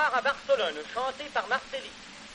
soir à Barcelone, chanté par Marcelli.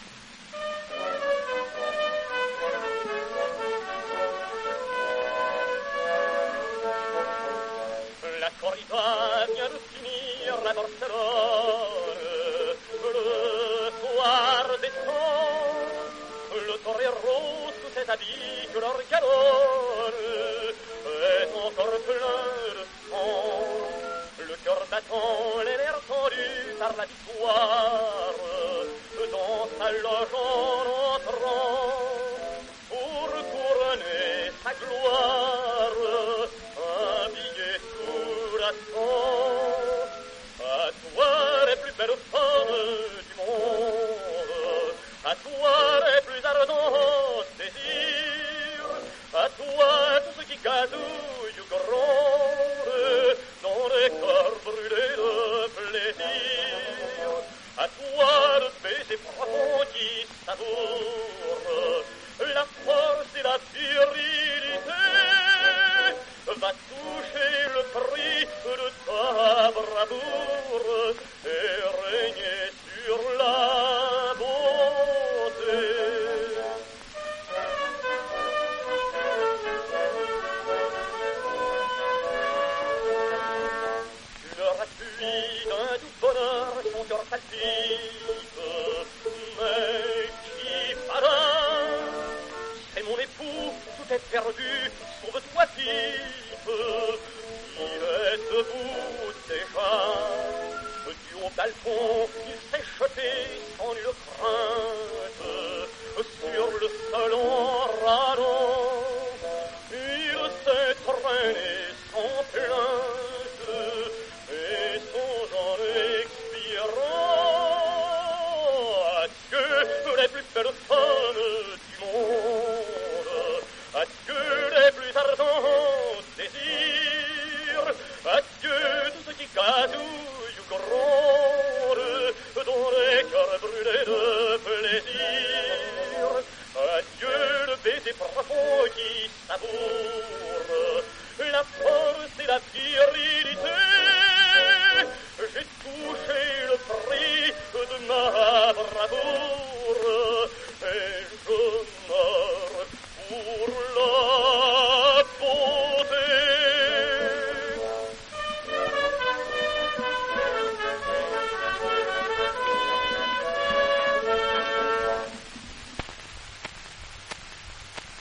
La corrida vient de finir à Barcelone. Le soir descend, le torero sous cet habit que leur galonne est encore plein de sang. Le cœur battant, les nerfs tendus par la victoire, dans sa loge en entrant, pour couronner sa gloire, un billet sous la sang. À toi les plus belles femmes du monde, à toi les plus ardents désirs, à toi tout ce qui gazouille gronde dans les cœurs brûlés de plaisir, à toi le baiser profond qui savoure la force et la virilité, va toucher le prix de ta bravoure et régner sur la bonté. Tu leur appuies d'un doux bonheur, son cœur palpite, mais qui parle? C'est mon époux, tout est perdu, sauve-toi vite. Il est debout déjà, du haut balcon, il s'est jeté sans nulle crainte sur le sol en râlant. Il s'est traîné sans plainte et songeant expirant. Adieu les plus belles femmes du monde, adieu les plus ardents désirs, adieu tout ce qui gazouille ou gronde dans les cœurs brûlés de plaisir, adieu le baiser profond qui savoure la force et la vie